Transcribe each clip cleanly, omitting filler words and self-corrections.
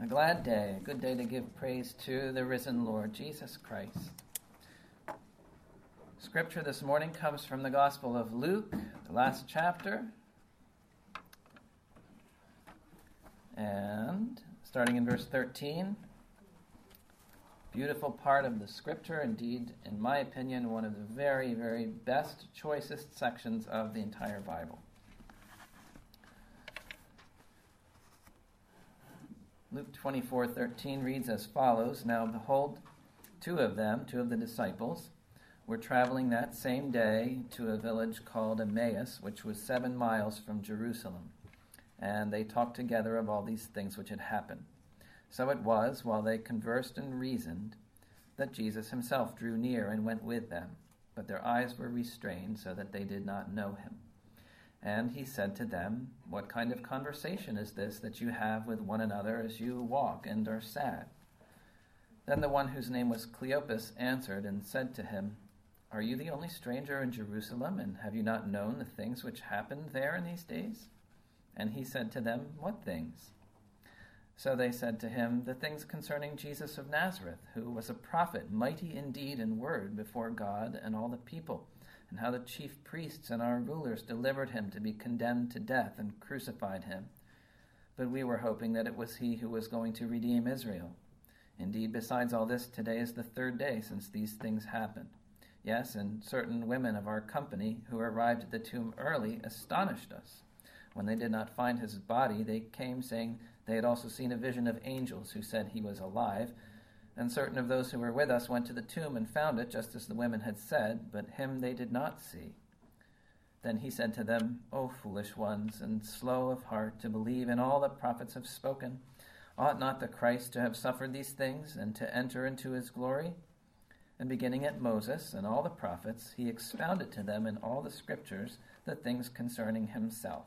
A glad day, a good day to give praise to the risen Lord Jesus Christ. Scripture this morning comes from the Gospel of Luke, the last chapter. And starting in verse 13, beautiful part of the Scripture, indeed, in my opinion, one of the very, very best, choicest sections of the entire Bible. Luke 24:13 reads as follows, "Now behold, two of the disciples, were traveling that same day to a village called Emmaus, which was 7 miles from Jerusalem. And they talked together of all these things which had happened. So it was, while they conversed and reasoned, that Jesus himself drew near and went with them. But their eyes were restrained, so that they did not know him. And he said to them, 'What kind of conversation is this that you have with one another as you walk and are sad?' Then the one whose name was Cleopas answered and said to him, 'Are you the only stranger in Jerusalem, and have you not known the things which happened there in these days?' And he said to them, 'What things?' So they said to him, 'The things concerning Jesus of Nazareth, who was a prophet, mighty in deed and word before God and all the people, and how the chief priests and our rulers delivered him to be condemned to death and crucified him. But we were hoping that it was he who was going to redeem Israel. Indeed, besides all this, today is the 3rd day since these things happened. Yes, and certain women of our company who arrived at the tomb early astonished us. When they did not find his body, they came saying they had also seen a vision of angels who said he was alive. And certain of those who were with us went to the tomb and found it just as the women had said, but him they did not see.' Then he said to them, 'O foolish ones, and slow of heart to believe in all the prophets have spoken, ought not the Christ to have suffered these things and to enter into his glory?' And beginning at Moses and all the prophets, he expounded to them in all the scriptures the things concerning himself.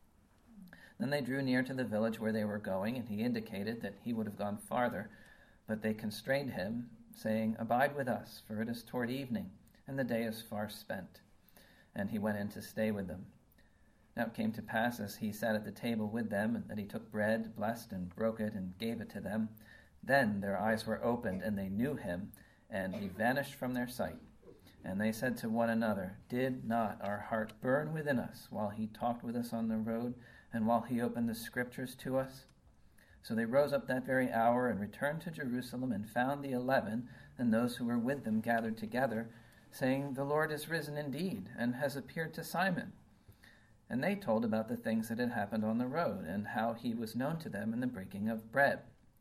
Then they drew near to the village where they were going, and he indicated that he would have gone farther, but they constrained him, saying, 'Abide with us, for it is toward evening, and the day is far spent.' And he went in to stay with them. Now it came to pass, as he sat at the table with them, that he took bread, blessed and broke it, and gave it to them. Then their eyes were opened, and they knew him, and he vanished from their sight. And they said to one another, 'Did not our heart burn within us while he talked with us on the road, and while he opened the scriptures to us?' So they rose up that very hour and returned to Jerusalem and found the 11 and those who were with them gathered together, saying, 'The Lord is risen indeed, and has appeared to Simon.' And they told about the things that had happened on the road, and how he was known to them in the breaking of bread.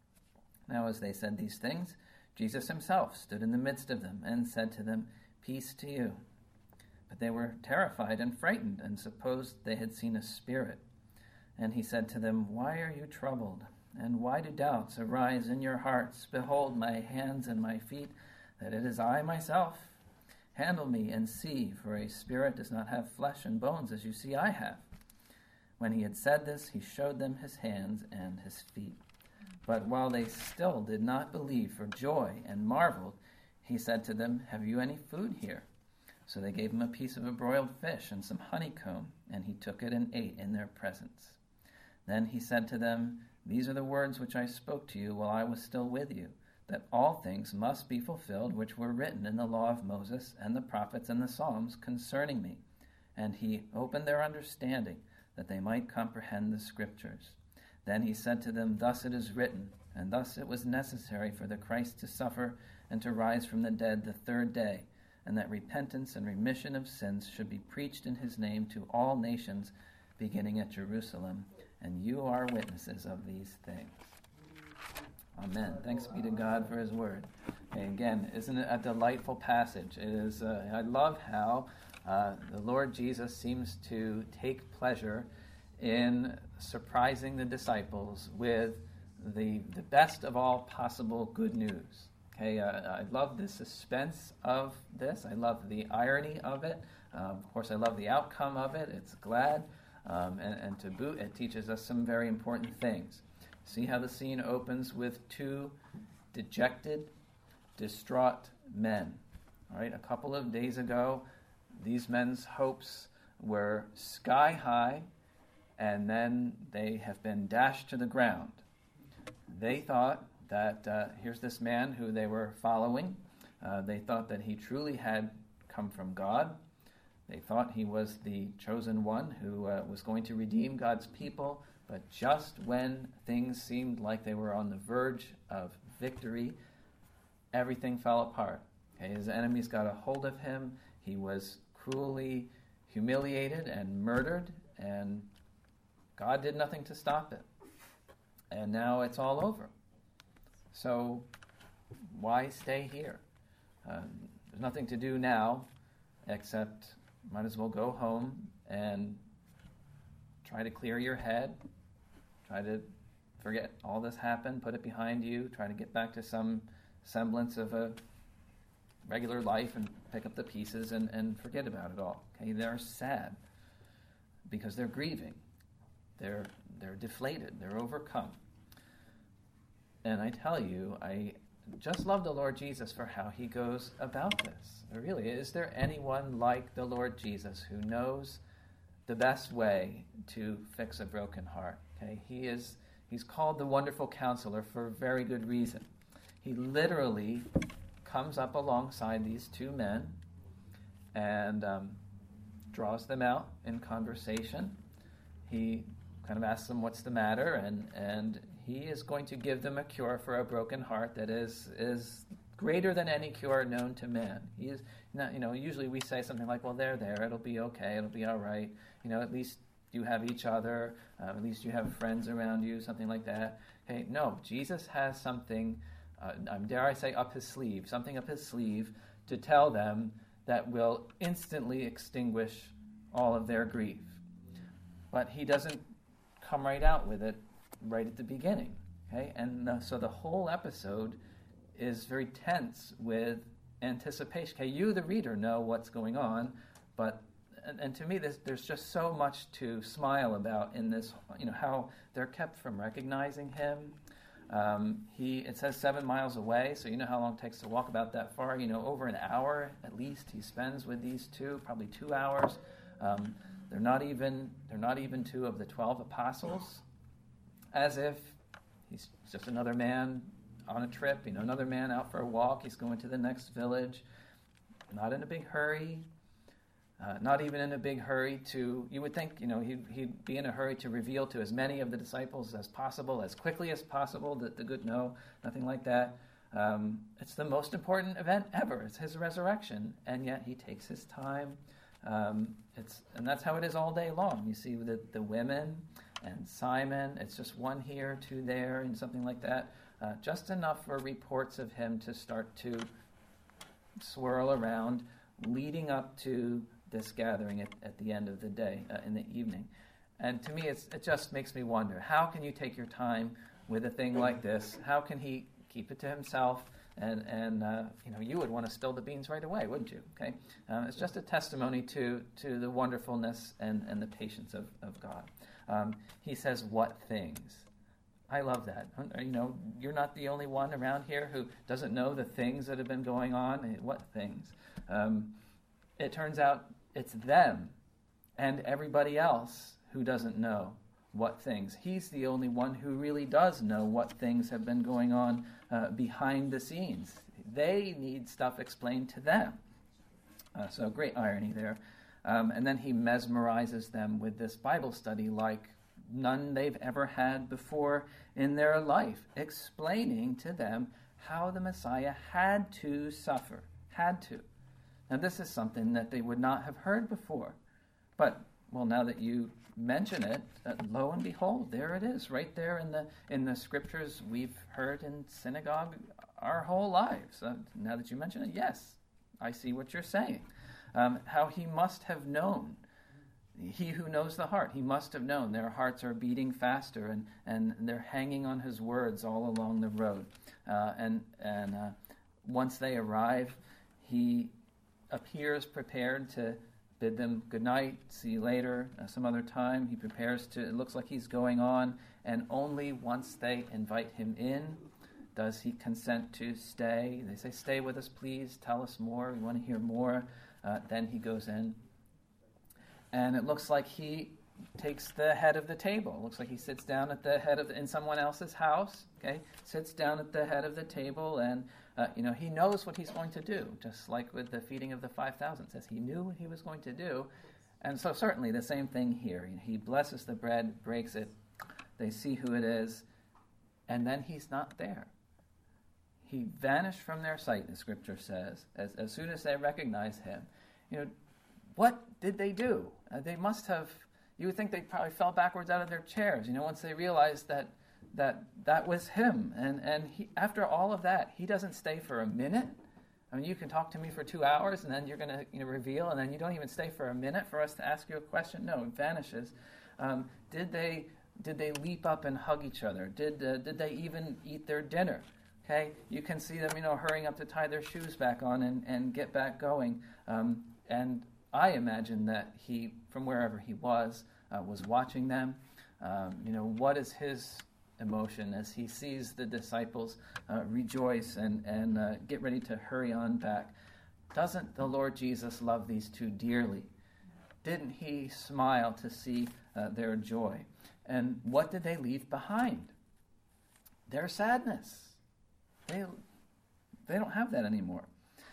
Now as they said these things, Jesus himself stood in the midst of them and said to them, 'Peace to you.' But they were terrified and frightened, and supposed they had seen a spirit. And he said to them, 'Why are you troubled? And why do doubts arise in your hearts? Behold my hands and my feet, that it is I myself. Handle me and see, for a spirit does not have flesh and bones as you see I have.' When he had said this, he showed them his hands and his feet. But while they still did not believe for joy and marveled, he said to them, 'Have you any food here?' So they gave him a piece of a broiled fish and some honeycomb, and he took it and ate in their presence. Then he said to them, 'These are the words which I spoke to you while I was still with you, that all things must be fulfilled which were written in the law of Moses and the prophets and the Psalms concerning me.' And he opened their understanding, that they might comprehend the scriptures. Then he said to them, 'Thus it is written, and thus it was necessary for the Christ to suffer and to rise from the dead the 3rd day, and that repentance and remission of sins should be preached in his name to all nations, beginning at Jerusalem. And you are witnesses of these things.'" Amen. Thanks be to God for his word. Okay, again, isn't it a delightful passage? It is. I love how the Lord Jesus seems to take pleasure in surprising the disciples with the best of all possible good news. Okay, I love the suspense of this. I love the irony of it. Of course, I love the outcome of it. It's glad. And to boot, it teaches us some very important things. See how the scene opens with 2 dejected, distraught men. All right, a couple of days ago, these men's hopes were sky high, and then they have been dashed to the ground. They thought that here's this man who they were following. They thought that he truly had come from God. They thought he was the chosen one who was going to redeem God's people. But just when things seemed like they were on the verge of victory, everything fell apart. Okay, his enemies got a hold of him. He was cruelly humiliated and murdered, and God did nothing to stop it. And now it's all over. So why stay here? There's nothing to do now except might as well go home and try to clear your head, try to forget all this happened, put it behind you, try to get back to some semblance of a regular life and pick up the pieces and forget about it all. Okay, they're sad because they're grieving. They're deflated. They're overcome. And I tell you, I just love the Lord Jesus for how he goes about this. Really, is there anyone like the Lord Jesus who knows the best way to fix a broken heart? Okay, he's called the Wonderful Counselor for a very good reason. He literally comes up alongside these two men and draws them out in conversation. He kind of asks them what's the matter, and he is going to give them a cure for a broken heart that is greater than any cure known to man. He is not, usually we say something like, well, they're there, it'll be okay, it'll be all right, at least you have each other, at least you have friends around you, something like that. Okay, no, Jesus has something, dare I say, something up his sleeve to tell them that will instantly extinguish all of their grief. But he doesn't come right out with it right at the beginning. Okay, and so the whole episode is very tense with anticipation. Okay, you, the reader, know what's going on, but and to me, there's just so much to smile about in this. How they're kept from recognizing him. It says 7 miles away, so you know how long it takes to walk about that far. Over an hour at least he spends with these two, probably 2 hours. They're not even two of the 12 apostles, as if he's just another man on a trip, another man out for a walk. He's going to the next village, not in a big hurry, not even in a big hurry to, you would think, he'd be in a hurry to reveal to as many of the disciples as possible, as quickly as possible, the good, no, nothing like that. It's the most important event ever. It's his resurrection, and yet he takes his time. And that's how it is all day long. You see the women and Simon, it's just one here, two there, and something like that. Just enough for reports of him to start to swirl around, leading up to this gathering at the end of the day, in the evening. And to me, it just makes me wonder, how can you take your time with a thing like this? How can he keep it to himself? And you would want to spill the beans right away, wouldn't you? Okay, it's just a testimony to the wonderfulness and the patience of God. He says, "What things?" I love that. You're not the only one around here who doesn't know the things that have been going on. What things? It turns out it's them and everybody else who doesn't know what things. He's the only one who really does know what things have been going on behind the scenes. They need stuff explained to them. So great irony there. And then he mesmerizes them with this Bible study like none they've ever had before in their life, explaining to them how the Messiah had to suffer. Had to. Now this is something that they would not have heard before. But, well, now that you mention it, lo and behold, there it is, right there in the scriptures we've heard in synagogue our whole lives. Now that you mention it, yes, I see what you're saying. How he must have known, he who knows the heart, he must have known their hearts are beating faster and they're hanging on his words all along the road. And once they arrive, he appears prepared to bid them good night, see you later, some other time. He prepares to, it looks like he's going on, and only once they invite him in does he consent to stay. They say, "Stay with us, please, tell us more, we want to hear more." Then he goes in. And it looks like he takes the head of the table. Looks like he sits down at the head in someone else's house. Okay, sits down at the head of the table, and he knows what he's going to do. Just like with the feeding of the 5,000, says he knew what he was going to do, and so certainly the same thing here. He blesses the bread, breaks it. They see who it is, and then he's not there. He vanished from their sight, the scripture says, as soon as they recognize him. What did they do? They must have, you would think they probably fell backwards out of their chairs, once they realized that was him. And he, after all of that, he doesn't stay for a minute. I mean, you can talk to me for 2 hours, and then you're going to reveal, and then you don't even stay for a minute for us to ask you a question. No, it vanishes. Did they leap up and hug each other? Did they even eat their dinner? Okay, you can see them, hurrying up to tie their shoes back on and get back going. And I imagine that he, from wherever he was watching them. What is his emotion as he sees the disciples rejoice and get ready to hurry on back? Doesn't the Lord Jesus love these two dearly? Didn't he smile to see their joy? And what did they leave behind? Their sadness. They don't have that anymore.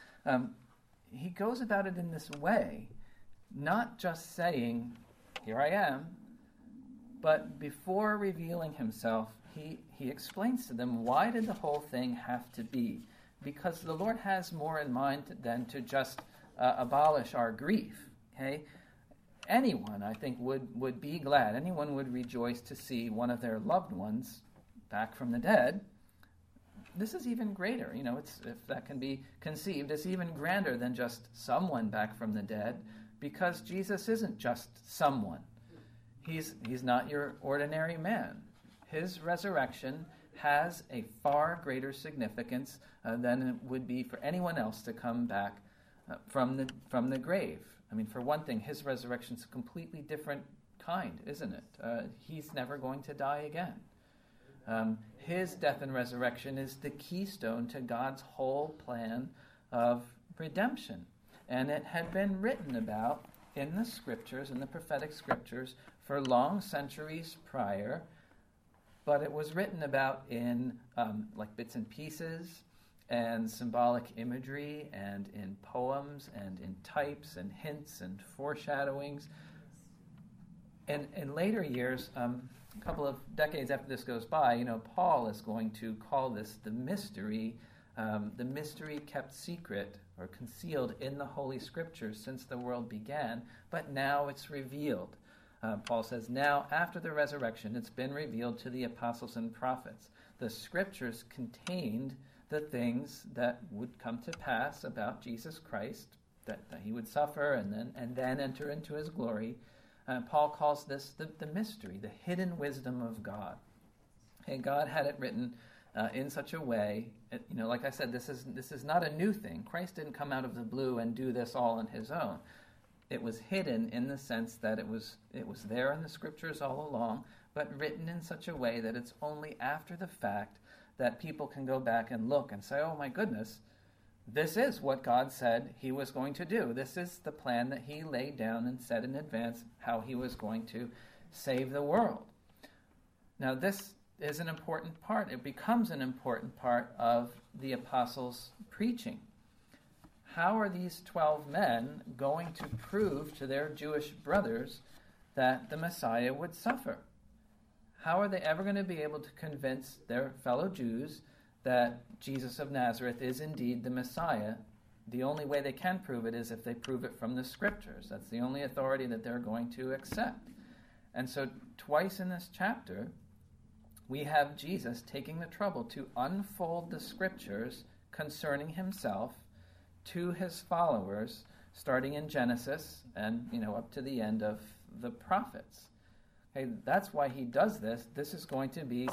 He goes about it in this way, not just saying, "Here I am," but before revealing himself, he explains to them, why did the whole thing have to be? Because the Lord has more in mind than to just abolish our grief. Okay, anyone, I think, would be glad. Anyone would rejoice to see one of their loved ones back from the dead. This is even greater, if that can be conceived, it's even grander than just someone back from the dead, because Jesus isn't just someone. He's not your ordinary man. His resurrection has a far greater significance than it would be for anyone else to come back from the grave. I mean, for one thing, his resurrection's a completely different kind, isn't it? He's never going to die again. His death and resurrection is the keystone to God's whole plan of redemption. And it had been written about in the scriptures, in the prophetic scriptures, for long centuries prior, but it was written about in like bits and pieces and symbolic imagery and in poems and in types and hints and foreshadowings. And in later years, a couple of decades after this goes by, Paul is going to call this the mystery kept secret or concealed in the Holy Scriptures since the world began, but now it's revealed. Paul says, now, after the resurrection, it's been revealed to the apostles and prophets. The Scriptures contained the things that would come to pass about Jesus Christ, that he would suffer and then enter into his glory. Paul calls this the mystery, the hidden wisdom of God. Okay, God had it written in such a way, like I said, this is not a new thing. Christ didn't come out of the blue and do this all on his own. It was hidden in the sense that it was there in the Scriptures all along, but written in such a way that it's only after the fact that people can go back and look and say, oh my goodness, this is what God said he was going to do. This is the plan that he laid down and said in advance how he was going to save the world. Now this is an important part. It becomes an important part of the apostles' preaching. How are these 12 men going to prove to their Jewish brothers that the Messiah would suffer? How are they ever going to be able to convince their fellow Jews that Jesus of Nazareth is indeed the Messiah? The only way they can prove it is if they prove it from the Scriptures. That's the only authority that they're going to accept. And so twice in this chapter, we have Jesus taking the trouble to unfold the Scriptures concerning himself to his followers, starting in Genesis and up to the end of the prophets. Okay, that's why he does this. This is going to be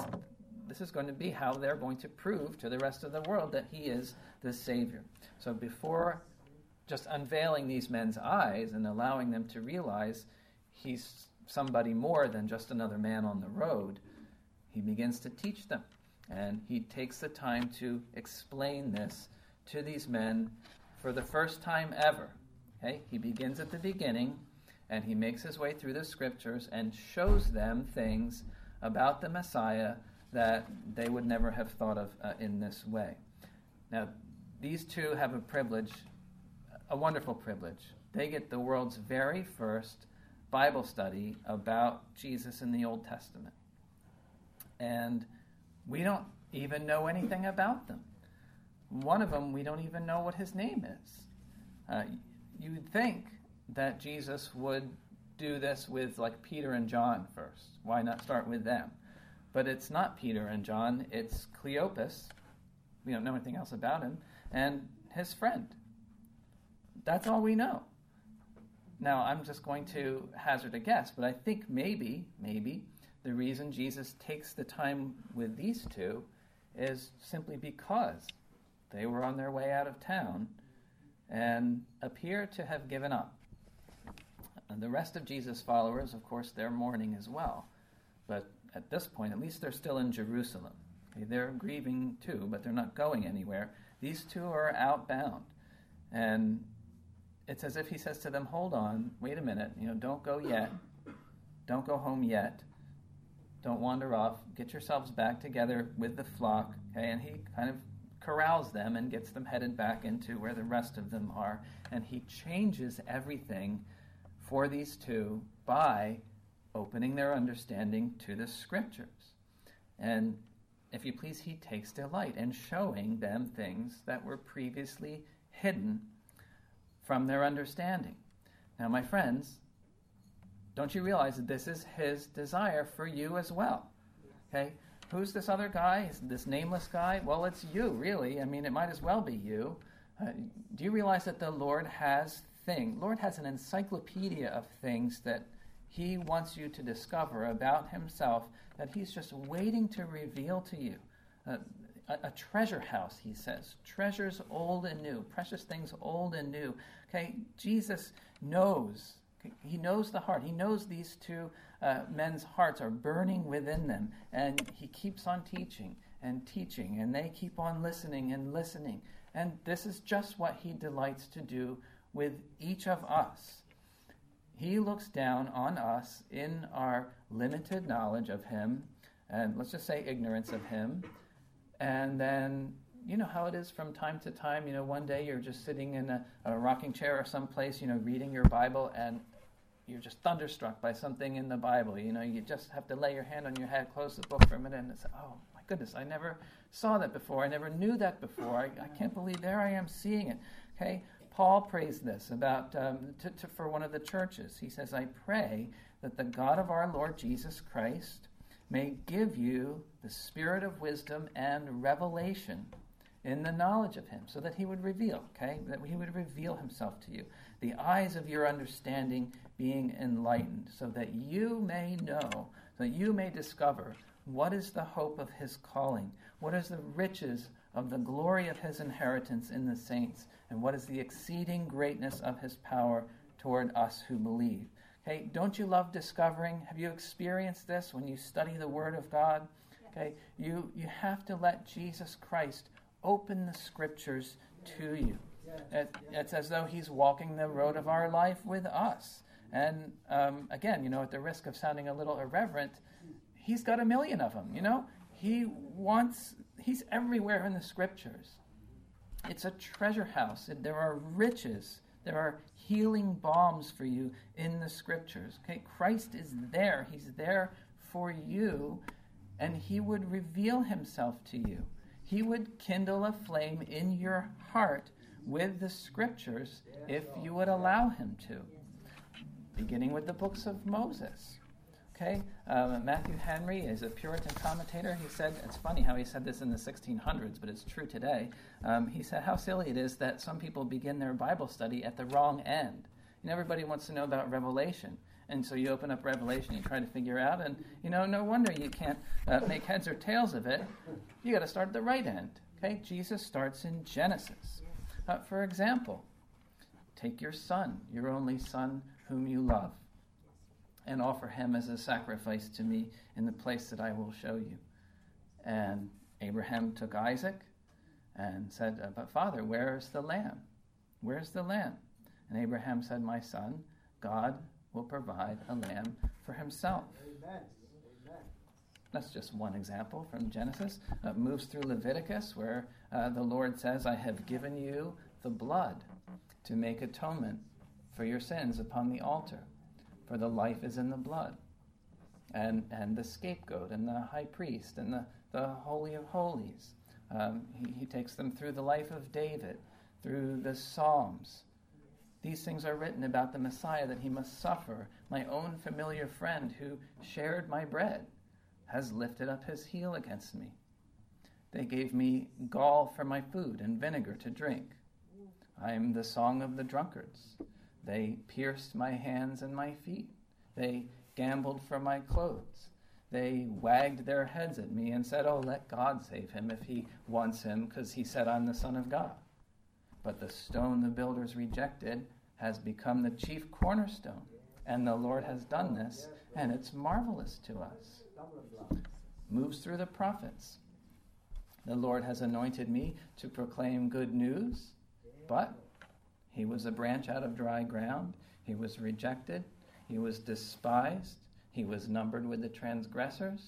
how they're going to prove to the rest of the world that he is the Savior. So before just unveiling these men's eyes and allowing them to realize he's somebody more than just another man on the road, he begins to teach them. And he takes the time to explain this to these men for the first time ever. Okay? He begins at the beginning and he makes his way through the scriptures and shows them things about the Messiah that they would never have thought of in this way. Now, these two have a privilege, a wonderful privilege. They get the world's very first Bible study about Jesus in the Old Testament. And we don't even know anything about them. One of them, we don't even know what his name is. You would think that Jesus would do this with like Peter and John first. Why not start with them? But it's not Peter and John, it's Cleopas. We don't know anything else about him. And his friend. That's all we know. Now, I'm just going to hazard a guess, but I think maybe, the reason Jesus takes the time with these two is simply because they were on their way out of town and appear to have given up. And the rest of Jesus' followers, of course, they're mourning as well. But at this point, at least they're still in Jerusalem. Okay, they're grieving too, but they're not going anywhere. These two are outbound. And it's as if he says to them, hold on, wait a minute, don't go yet. Don't go home yet. Don't wander off. Get yourselves back together with the flock. Okay? And he kind of corrals them and gets them headed back into where the rest of them are. And he changes everything for these two by opening their understanding to the scriptures. And if you please, he takes delight in showing them things that were previously hidden from their understanding. Now, my friends, don't you realize that this is his desire for you as well? Okay? Who's this other guy? This nameless guy? Well, it's you, really. I mean, it might as well be you. Do you realize that the Lord has an encyclopedia of things that he wants you to discover about himself that he's just waiting to reveal to you? A treasure house, he says. Treasures old and new. Precious things old and new. Okay, Jesus knows. He knows the heart. He knows these two men's hearts are burning within them. And he keeps on teaching. And they keep on listening and listening. And this is just what he delights to do with each of us. He looks down on us in our limited knowledge of him, and let's just say ignorance of him. And then, you know how it is from time to time, one day you're just sitting in a rocking chair or someplace, reading your Bible, and you're just thunderstruck by something in the Bible. You just have to lay your hand on your head, close the book for a minute, and say, oh my goodness, I never saw that before. I never knew that before. I can't believe there I am seeing it. Okay, Paul prays this about for one of the churches. He says, I pray that the God of our Lord Jesus Christ may give you the spirit of wisdom and revelation in the knowledge of him, so that he would reveal, that he would reveal himself to you. The eyes of your understanding being enlightened, so that you may know, so that you may discover what is the hope of his calling, what is the riches of the glory of his inheritance in the saints, and what is the exceeding greatness of his power toward us who believe. Okay, don't you love discovering? Have you experienced this when you study the Word of God? Okay, you have to let Jesus Christ open the Scriptures to you. It's as though he's walking the road of our life with us. And again, at the risk of sounding a little irreverent, he's got a million of them, He's everywhere in the Scriptures. It's a treasure house. There are riches. There are healing balms for you in the Scriptures. Okay, Christ is there. He's there for you, and he would reveal himself to you. He would kindle a flame in your heart with the Scriptures if you would allow him to. Beginning with the books of Moses. Okay, Matthew Henry is a Puritan commentator. He said, it's funny how he said this in the 1600s, but it's true today. He said how silly it is that some people begin their Bible study at the wrong end. And everybody wants to know about Revelation. And so you open up Revelation, you try to figure out, and no wonder you can't make heads or tails of it. You got to start at the right end. Okay, Jesus starts in Genesis. For example, take your son, your only son whom you love, and offer him as a sacrifice to me in the place that I will show you. And Abraham took Isaac and said, but Father, where is the lamb? Where's the lamb? And Abraham said, my son, God will provide a lamb for himself. Amen. Amen. That's just one example from Genesis. It moves through Leviticus, where the Lord says, I have given you the blood to make atonement for your sins upon the altar, for the life is in the blood. And the scapegoat and the high priest and the Holy of Holies. He takes them through the life of David, through the Psalms. These things are written about the Messiah, that he must suffer. My own familiar friend who shared my bread has lifted up his heel against me. They gave me gall for my food and vinegar to drink. I am the song of the drunkards. They pierced my hands and my feet. They gambled for my clothes. They wagged their heads at me and said, oh, let God save him if he wants him, because he said I'm the Son of God. But the stone the builders rejected has become the chief cornerstone, and the Lord has done this, and it's marvelous to us. Moves through the prophets. The Lord has anointed me to proclaim good news, but he was a branch out of dry ground. He was rejected. He was despised. He was numbered with the transgressors.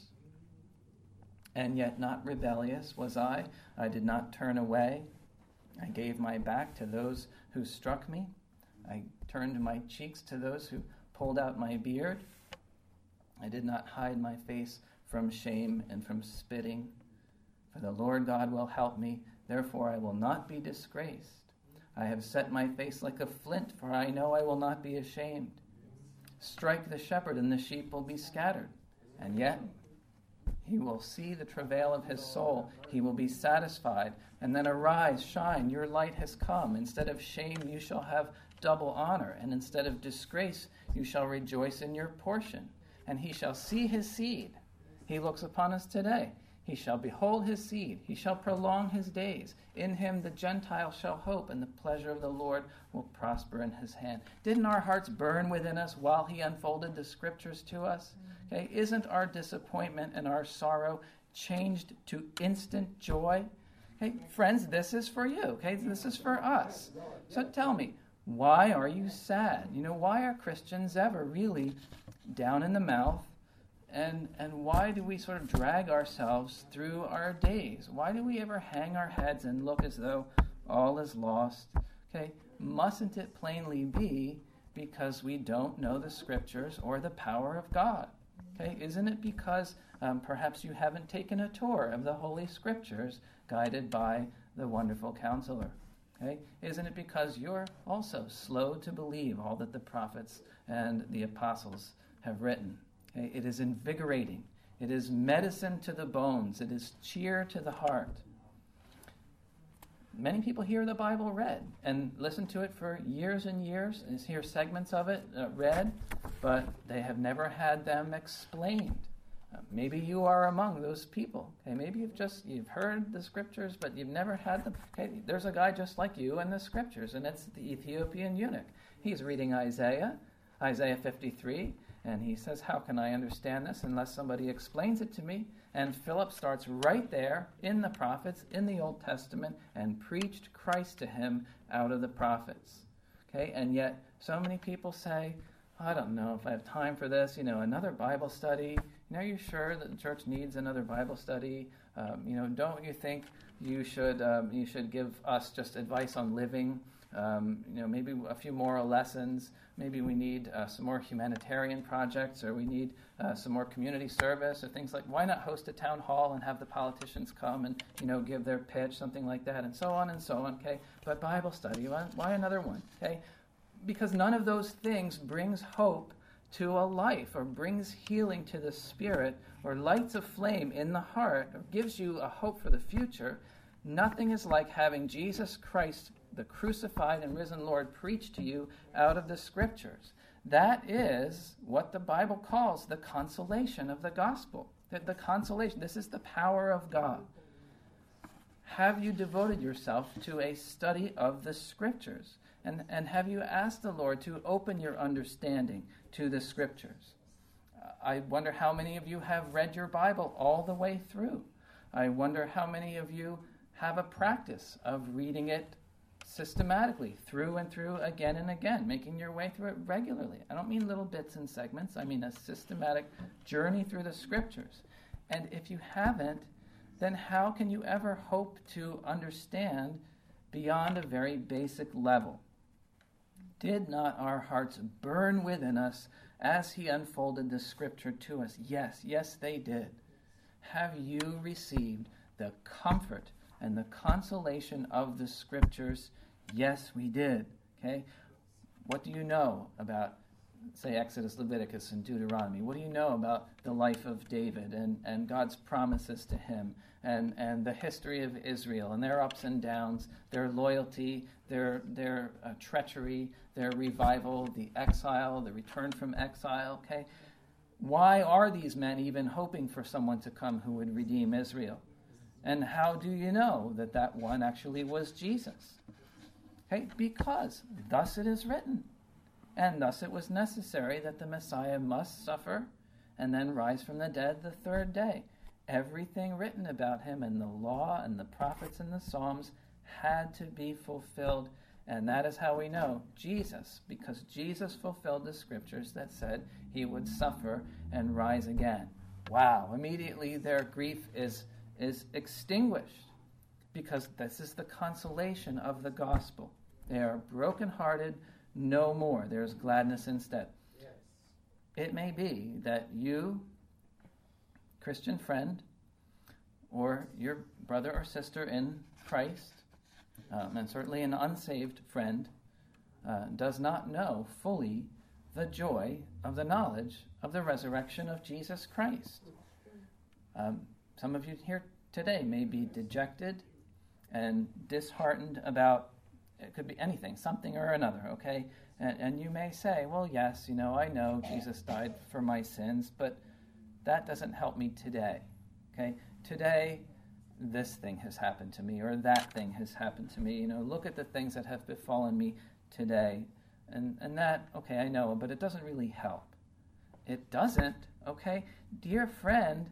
And yet not rebellious was I. I did not turn away. I gave my back to those who struck me. I turned my cheeks to those who pulled out my beard. I did not hide my face from shame and from spitting. For the Lord God will help me, therefore I will not be disgraced. I have set my face like a flint, for I know I will not be ashamed. Strike the shepherd, and the sheep will be scattered. And yet he will see the travail of his soul. He will be satisfied. And then arise, shine, your light has come. Instead of shame, you shall have double honor. And instead of disgrace, you shall rejoice in your portion. And he shall see his seed. He looks upon us today. He shall behold his seed. He shall prolong his days. In him the Gentiles shall hope, and the pleasure of the Lord will prosper in his hand. Didn't our hearts burn within us while he unfolded the scriptures to us? Okay, isn't our disappointment and our sorrow changed to instant joy? Okay, friends, this is for you. Okay, this is for us. So tell me, why are you sad? Why are Christians ever really down in the mouth? And why do we sort of drag ourselves through our days? Why do we ever hang our heads and look as though all is lost? Okay, mustn't it plainly be because we don't know the scriptures or the power of God? Okay, isn't it because perhaps you haven't taken a tour of the Holy Scriptures guided by the wonderful counselor? Okay, isn't it because you're also slow to believe all that the prophets and the apostles have written? Okay, it is invigorating. It is medicine to the bones. It is cheer to the heart. Many people hear the Bible read and listen to it for years and years and hear segments of it read, but they have never had them explained. Maybe you are among those people. Okay, maybe you've heard the scriptures, but you've never had them. Okay, there's a guy just like you in the scriptures, and it's the Ethiopian eunuch. He's reading Isaiah 53. And he says, how can I understand this unless somebody explains it to me? And Philip starts right there in the prophets, in the Old Testament, and preached Christ to him out of the prophets. Okay, and yet so many people say, I don't know if I have time for this, another Bible study. Are you sure that the church needs another Bible study? Don't you think you should give us just advice on living? Maybe a few more lessons. Maybe we need some more humanitarian projects, or we need some more community service, or things like, why not host a town hall and have the politicians come and, give their pitch, something like that, and so on, okay? But Bible study, why another one, okay? Because none of those things brings hope to a life, or brings healing to the spirit, or lights a flame in the heart, or gives you a hope for the future. Nothing is like having Jesus Christ, the crucified and risen Lord, preach to you out of the scriptures. That is what the Bible calls the consolation of the gospel. The consolation. This is the power of God. Have you devoted yourself to a study of the scriptures? And have you asked the Lord to open your understanding to the scriptures? I wonder how many of you have read your Bible all the way through. I wonder how many of you have a practice of reading it systematically, through and through, again and again, making your way through it regularly. I don't mean little bits and segments. I mean a systematic journey through the Scriptures. And if you haven't, then how can you ever hope to understand beyond a very basic level? Did not our hearts burn within us as he unfolded the Scripture to us? Yes, yes, they did. Have you received the comfort and the consolation of the Scriptures? Yes, we did. Okay? What do you know about, say, Exodus, Leviticus, and Deuteronomy? What do you know about the life of David and God's promises to him and the history of Israel and their ups and downs, their loyalty, their treachery, their revival, the exile, the return from exile? Okay? Why are these men even hoping for someone to come who would redeem Israel? And how do you know that that one actually was Jesus? Okay, because thus it is written. And thus it was necessary that the Messiah must suffer and then rise from the dead the third day. Everything written about him in the law and the prophets and the Psalms had to be fulfilled. And that is how we know Jesus, because Jesus fulfilled the Scriptures that said he would suffer and rise again. Wow, immediately their grief is extinguished, because this is the consolation of the gospel. They are brokenhearted no more. There's gladness instead. Yes. It may be that you, Christian friend, or your brother or sister in Christ, and certainly an unsaved friend, does not know fully the joy of the knowledge of the resurrection of Jesus Christ. Some of you here today may be dejected and disheartened about, it could be anything, something or another, okay? And you may say, well, yes, I know Jesus died for my sins, but that doesn't help me today, okay? Today, this thing has happened to me, or that thing has happened to me. Look at the things that have befallen me today. And that, okay, I know, but it doesn't really help. It doesn't, okay? Dear friend,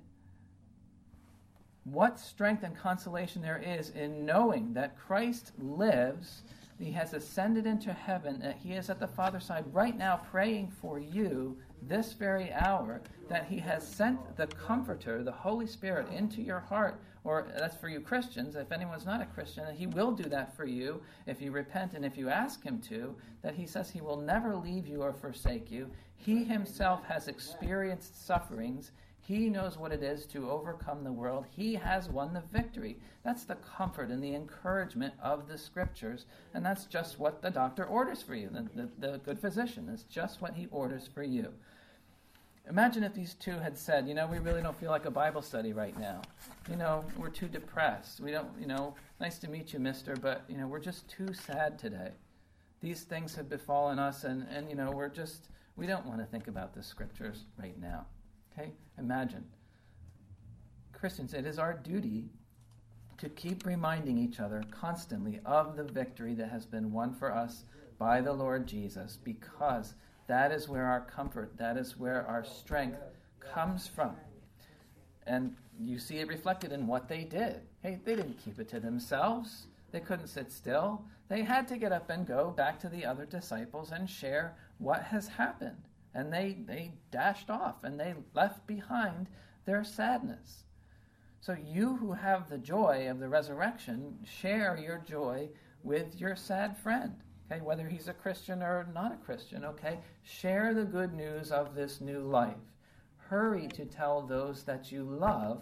what strength and consolation there is in knowing that Christ lives, he has ascended into heaven, that he is at the Father's side right now praying for you this very hour, that he has sent the Comforter, the Holy Spirit, into your heart. Or that's for you Christians. If anyone's not a Christian, he will do that for you if you repent and if you ask him to, that he says he will never leave you or forsake you. He himself has experienced sufferings. He knows what it is to overcome the world. He has won the victory. That's the comfort and the encouragement of the Scriptures, and that's just what the doctor orders for you. The good physician is just what he orders for you. Imagine if these two had said, we really don't feel like a Bible study right now. We're too depressed. We don't, nice to meet you, mister, but, we're just too sad today. These things have befallen us, and we don't want to think about the Scriptures right now. Okay? Imagine. Christians, it is our duty to keep reminding each other constantly of the victory that has been won for us by the Lord Jesus, because that is where our comfort, that is where our strength comes from. And you see it reflected in what they did. Hey, they didn't keep it to themselves. They couldn't sit still. They had to get up and go back to the other disciples and share what has happened. And they dashed off, and they left behind their sadness. So you who have the joy of the resurrection, share your joy with your sad friend. Okay, whether he's a Christian or not a Christian, okay? Share the good news of this new life. Hurry to tell those that you love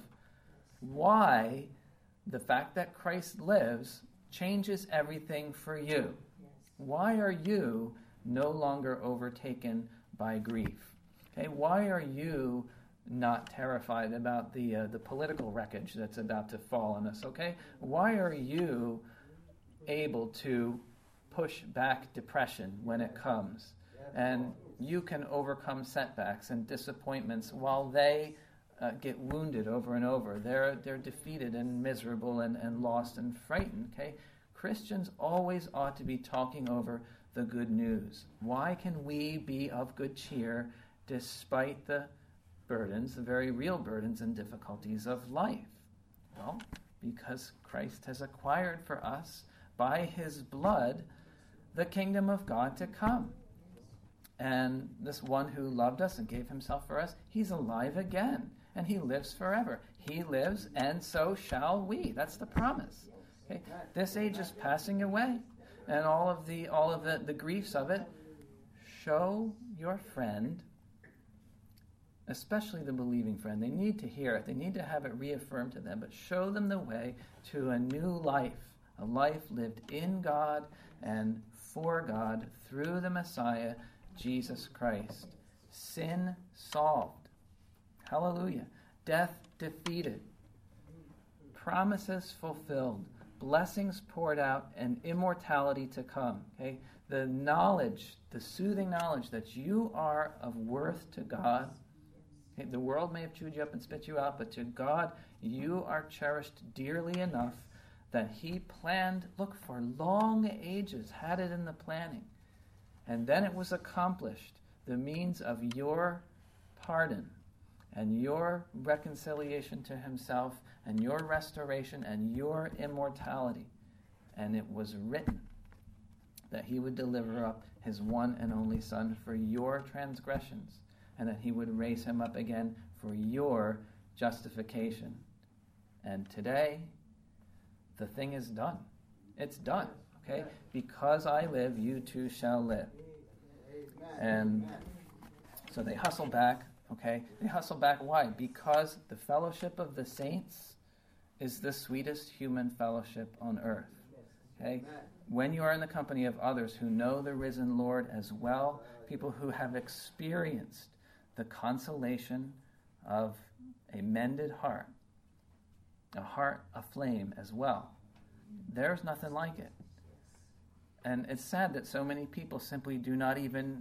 why the fact that Christ lives changes everything for you. Why are you no longer overtaken by grief? Okay, why are you not terrified about the political wreckage that's about to fall on us? Okay, why are you able to push back depression when it comes, and you can overcome setbacks and disappointments while they get wounded over and over? They're defeated and miserable and lost and frightened. Okay, Christians always ought to be talking over the good news. Why can we be of good cheer despite the burdens, the very real burdens and difficulties of life? Well, because Christ has acquired for us by his blood the kingdom of God to come. And this one who loved us and gave himself for us, he's alive again, and he lives forever. He lives, and so shall we. That's the promise. Okay? This age is passing away, and all of the griefs of it. Show your friend, especially the believing friend, they need to hear it. They need to have it reaffirmed to them, but show them the way to a new life, a life lived in God and for God through the Messiah, Jesus Christ. Sin solved. Hallelujah. Death defeated. Promises fulfilled. Blessings poured out, and immortality to come. Okay? The knowledge, the soothing knowledge that you are of worth to God. Okay? The world may have chewed you up and spit you out, but to God, you are cherished dearly enough that he planned, look, for long ages, had it in the planning. And then it was accomplished, the means of your pardon and your reconciliation to himself and your restoration and your immortality. And it was written that he would deliver up his one and only Son for your transgressions, and that he would raise him up again for your justification. And today, the thing is done. It's done. Okay? Because I live, you too shall live. And so they hustle back. Okay? They hustle back. Why? Because the fellowship of the saints is the sweetest human fellowship on earth. Okay? When you are in the company of others who know the risen Lord as well, people who have experienced the consolation of a mended heart, a heart aflame as well, there's nothing like it. And it's sad that so many people simply do not even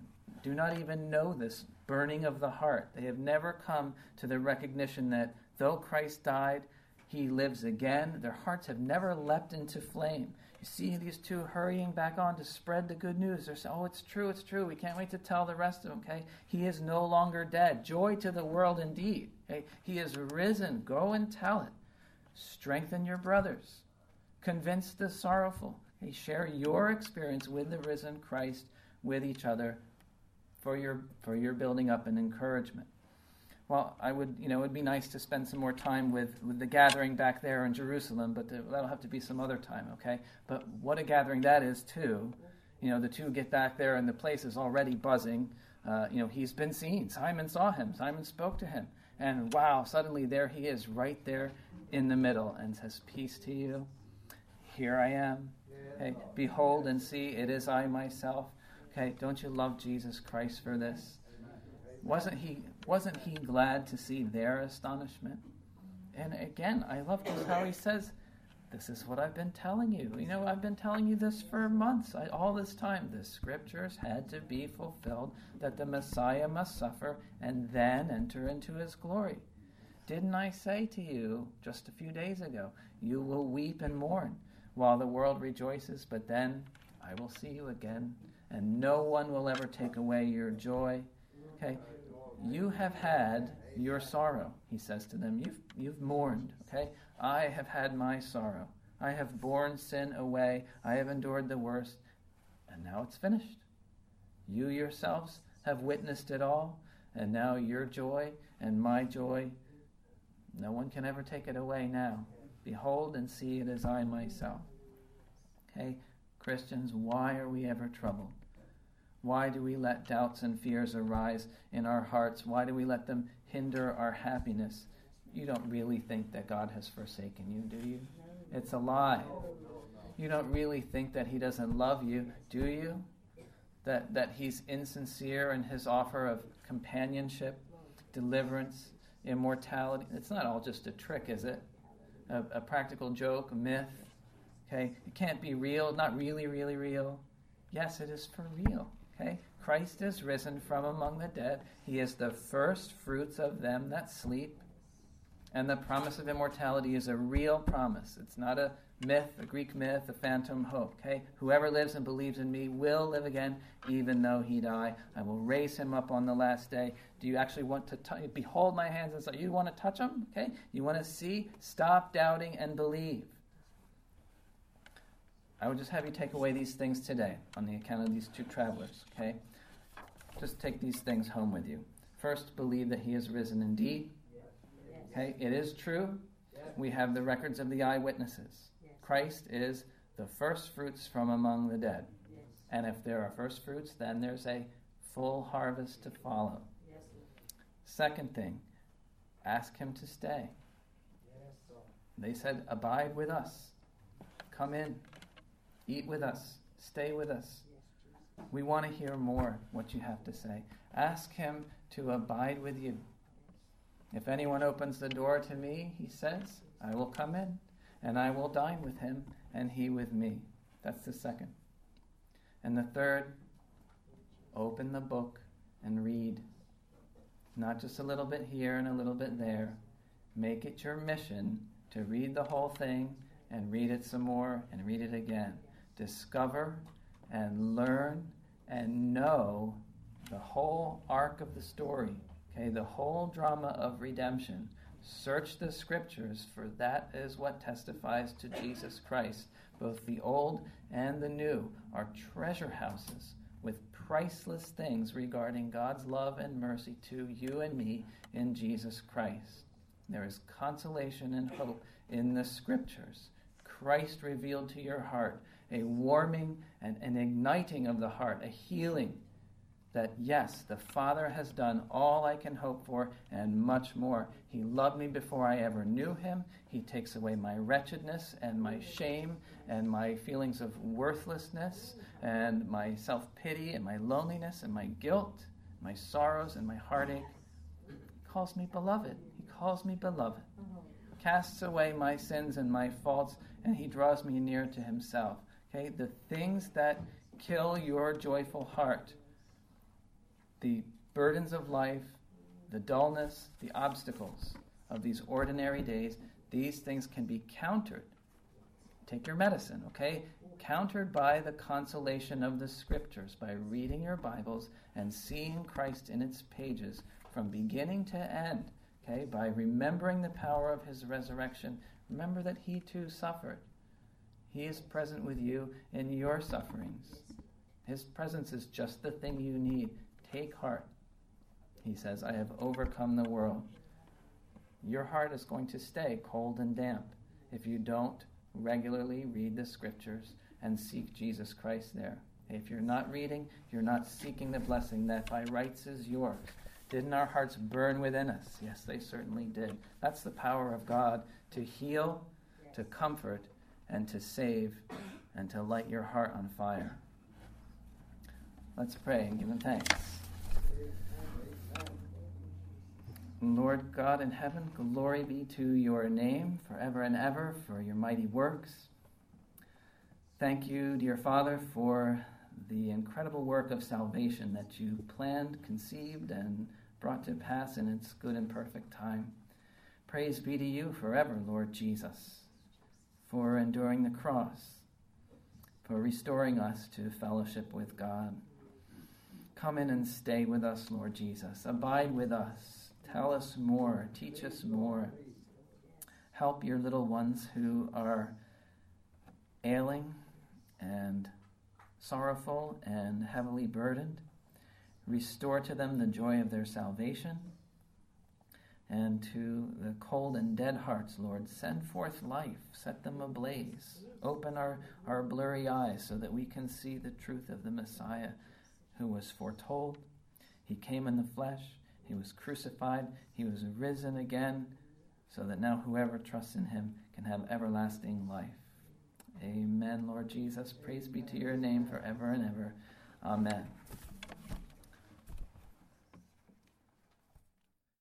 know this burning of the heart. They have never come to the recognition that though Christ died, he lives again. Their hearts have never leapt into flame. You see these two hurrying back on to spread the good news. They're saying, oh, it's true. We can't wait to tell the rest of them, okay? He is no longer dead. Joy to the world indeed. Okay? He is risen. Go and tell it. Strengthen your brothers. Convince the sorrowful. Okay? Share your experience with the risen Christ with each other for your building up and encouragement. Well, it would be nice to spend some more time with the gathering back there in Jerusalem, but that'll have to be some other time, okay? But what a gathering that is, too. The two get back there, and the place is already buzzing. He's been seen. Simon saw him. Simon spoke to him. And wow, suddenly there he is, right there in the middle, and says, peace to you. Here I am. Okay? Behold and see, it is I myself. Okay, don't you love Jesus Christ for this? Wasn't he glad to see their astonishment? And again, I love just how he says, this is what I've been telling you. I've been telling you this for months. All this time, the scriptures had to be fulfilled, that the Messiah must suffer and then enter into his glory. Didn't I say to you just a few days ago, you will weep and mourn while the world rejoices, but then I will see you again, and no one will ever take away your joy. Okay? You have had your sorrow, he says to them. You've mourned, okay? I have had my sorrow. I have borne sin away. I have endured the worst. And now it's finished. You yourselves have witnessed it all. And now your joy and my joy, no one can ever take it away now. Behold and see it as I myself. Okay? Christians, why are we ever troubled? Why do we let doubts and fears arise in our hearts? Why do we let them hinder our happiness? You don't really think that God has forsaken you, do you? It's a lie. You don't really think that he doesn't love you, do you? That he's insincere in his offer of companionship, deliverance, immortality. It's not all just a trick, is it? A practical joke, a myth. Okay? It can't be real, not really, really real. Yes, it is for real. Okay? Christ is risen from among the dead. He is the first fruits of them that sleep. And the promise of immortality is a real promise. It's not a myth, a Greek myth, a phantom hope. Okay? Whoever lives and believes in me will live again, even though he die. I will raise him up on the last day. Do you actually want to behold my hands and say, you want to touch them? Okay? You want to see? Stop doubting and believe. I would just have you take away these things today on the account of these two travelers, okay? Just take these things home with you. First, believe that he is risen indeed. Okay, it is true. We have the records of the eyewitnesses. Christ is the first fruits from among the dead. And if there are first fruits, then there's a full harvest to follow. Second thing, ask him to stay. They said, abide with us. Come in. Eat with us. Stay with us. We want to hear more what you have to say. Ask him to abide with you. If anyone opens the door to me, he says, I will come in, and I will dine with him, and he with me. That's the second. And the third, open the book and read. Not just a little bit here and a little bit there. Make it your mission to read the whole thing and read it some more and read it again. Discover and learn and know the whole arc of the story, okay, the whole drama of redemption. Search the scriptures, for that is what testifies to Jesus Christ. Both the old and the new are treasure houses with priceless things regarding God's love and mercy to you and me in Jesus Christ. There is consolation and hope in the scriptures. Christ revealed to your heart, a warming and an igniting of the heart, a healing that, yes, the Father has done all I can hope for and much more. He loved me before I ever knew him. He takes away my wretchedness and my shame and my feelings of worthlessness and my self-pity and my loneliness and my guilt, my sorrows and my heartache. He calls me beloved. He calls me beloved. Casts away my sins and my faults, and he draws me near to himself. Okay, the things that kill your joyful heart, the burdens of life, the dullness, the obstacles of these ordinary days, these things can be countered. Take your medicine, okay? Countered by the consolation of the scriptures, by reading your Bibles and seeing Christ in its pages from beginning to end, okay? By remembering the power of his resurrection. Remember that he too suffered. He is present with you in your sufferings. His presence is just the thing you need. Take heart. He says, I have overcome the world. Your heart is going to stay cold and damp if you don't regularly read the scriptures and seek Jesus Christ there. If you're not reading, you're not seeking the blessing that by rights is yours. Didn't our hearts burn within us? Yes, they certainly did. That's the power of God to heal, to comfort, and to save, and to light your heart on fire. Let's pray and give him thanks. Lord God in heaven, glory be to your name forever and ever for your mighty works. Thank you, dear Father, for the incredible work of salvation that you planned, conceived, and brought to pass in its good and perfect time. Praise be to you forever, Lord Jesus, for enduring the cross, for restoring us to fellowship with God. Come in and stay with us, Lord Jesus. Abide with us. Tell us more. Teach us more. Help your little ones who are ailing and sorrowful and heavily burdened. Restore to them the joy of their salvation. And to the cold and dead hearts, Lord, send forth life. Set them ablaze. Open our blurry eyes so that we can see the truth of the Messiah who was foretold. He came in the flesh. He was crucified. He was risen again so that now whoever trusts in him can have everlasting life. Amen, Lord Jesus. Praise be to your name forever and ever. Amen.